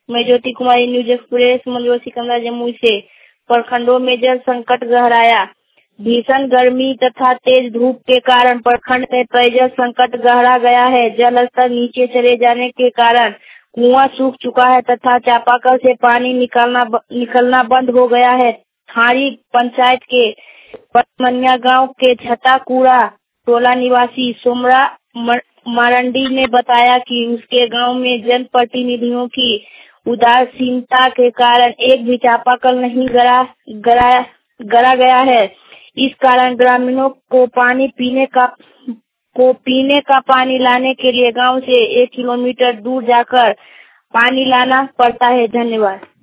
मैं Jyoti Kumari, news express, Manjhor Sikandar, Jamui से। प्रखंडों में जल संकट गहराया। भीषण गर्मी तथा तेज धूप के कारण प्रखंड में पेयजल संकट गहरा गया है। जल स्तर नीचे चले जाने के कारण कुआं सूख चुका है तथा चापाकल से पानी निकलना बंद हो गया है। थारी पंचायत के पचमनिया गांव के छताकूड़ा टोला निवासी सोमरा मारंडी ने बताया कि उसके गांव में जनप्रतिनिधियों की उदासीनता के कारण एक भी चापाकल नहीं गड़ा गया है। इस कारण ग्रामीणों को पीने का पानी लाने के लिए गांव से 1 किलोमीटर दूर जाकर पानी लाना पड़ता है। धन्यवाद।